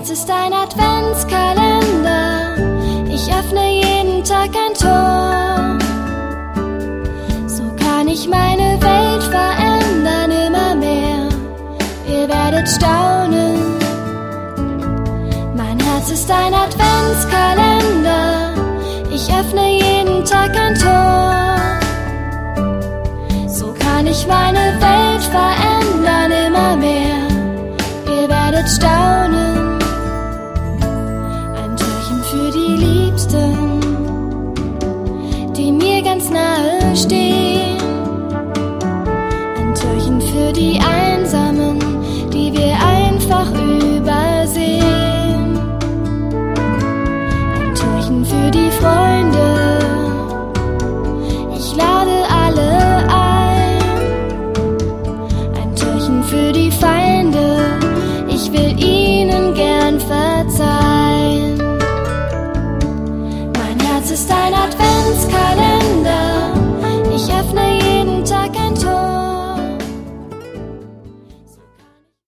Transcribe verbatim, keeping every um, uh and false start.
Herz ist ein Adventskalender. Ich öffne jeden Tag ein Tor. So kann ich meine Welt verändern, immer mehr. Ihr werdet staunen. Mein Herz ist ein Adventskalender. Ich öffne jeden Tag ein Tor. So kann ich meine Welt verändern, immer mehr. Ihr werdet staunen. Ein Türchen für die Liebsten, die mir ganz nahe stehen. Ein Türchen für die Einsamen, die wir einfach übersehen. Ein Türchen für die Freunde, ich lade alle ein. Ein Türchen für die Feinde, ich will ihnen gern verzeihen. Mein Herz ist ein Adventskalender.